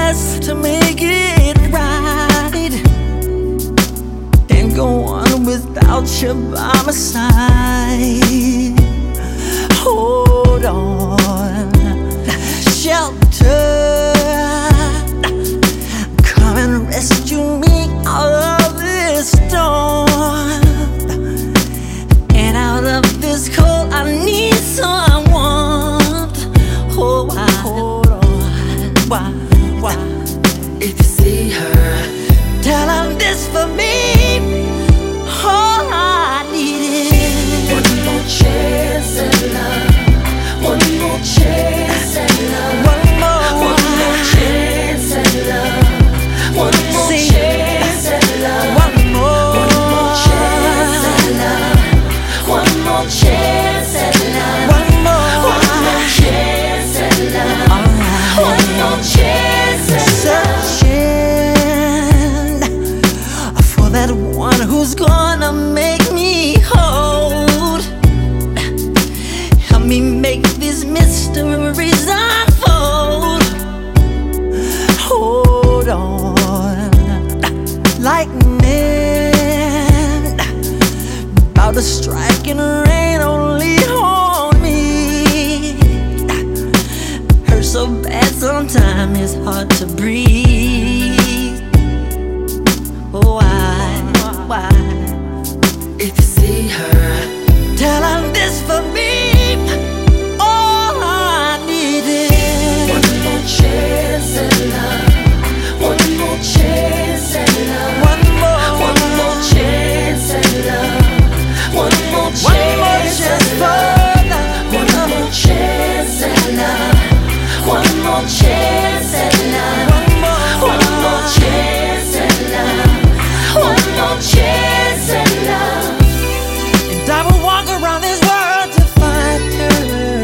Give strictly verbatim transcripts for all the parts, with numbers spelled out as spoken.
best to make it right and go on without you by my side. Hold on, shelter, come and rescue me out of this storm and out of this cold. I need someone. Oh, why? Hold on, why? Why? If you see her, tell her this for me. All I need is one more chance at love. One more chance at love. one more, One more chance at love. One more See, chance at love. one more, One more chance at love. One more chance at love. one more, One more chance at love. alright. One more chance at love. Searching for that one who's gonna make me hold. Help me make these mysteries unfold. Hold on, lightning about to strike and rain only on me. Hurts so bad sometimes it's hard to breathe. Oh, why, why? If you see her, Tell her this for me. All I need is one more chance at love. One more chance at love. one more, One more chance at love. One more one more chance chance at for love. love. One more chance at love. One more chance at love. One more, One more chance at love. One more chance at love. and I will walk around this world to find her.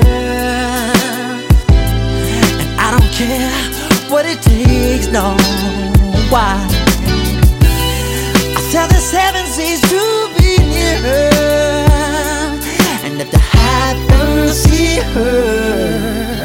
And I don't care what it takes, no. Why? I tell the seven seas to be near her, and if the heavens see her,